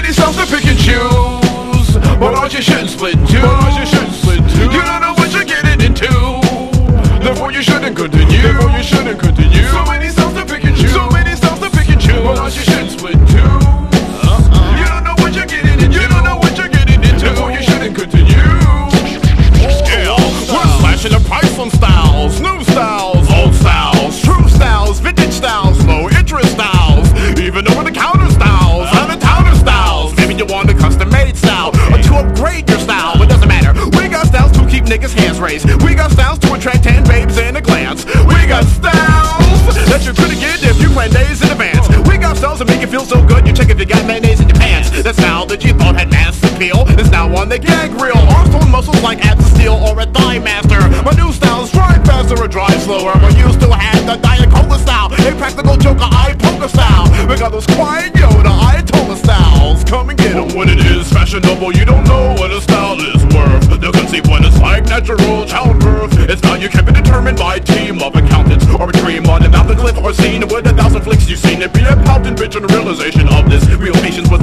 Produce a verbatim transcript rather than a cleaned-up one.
many styles to pick and choose, but ours you shouldn't split in two. But ours you shouldn't split in two. You don't know what you're getting into, therefore you shouldn't continue. Therefore you shouldn't continue. So many styles to pick and choose. So many styles to pick and choose, but ours you shouldn't split in two. Uh-uh. You don't know what you're getting into. You don't know what you're getting into, therefore you shouldn't continue. Yeah, we're slashing the price on styles, new styles, old styles, true styles, vintage styles, low interest styles, even over the counter styles, out of towner styles. Maybe you want a custom made style or to upgrade your style. It doesn't matter. We got styles to keep niggas' hands raised. We got styles to attract tan babes in a glance. We got styles that you're gonna get if you plan days in advance. We got styles that make you feel so good you check if you got mayonnaise in your pants. That style that you thought had mass appeal is now on the gag reel. Arms pulling muscles like abs of steel or a thigh master. My new style is drive faster or drive slower, but you still had the Diet Cola style, a practical joker eye poker style. We got those quiet Yoda Ayatollah styles. Come and get 'em. When it is fashionable, you don't know what a style is worth. They'll conceive when it's like natural childbirth. It's now you can be determined by a team of accountants, or a dream on an mountain cliff, or scene with a thousand flicks you've seen. It be a palpable bitch and a realization of this. Real patience with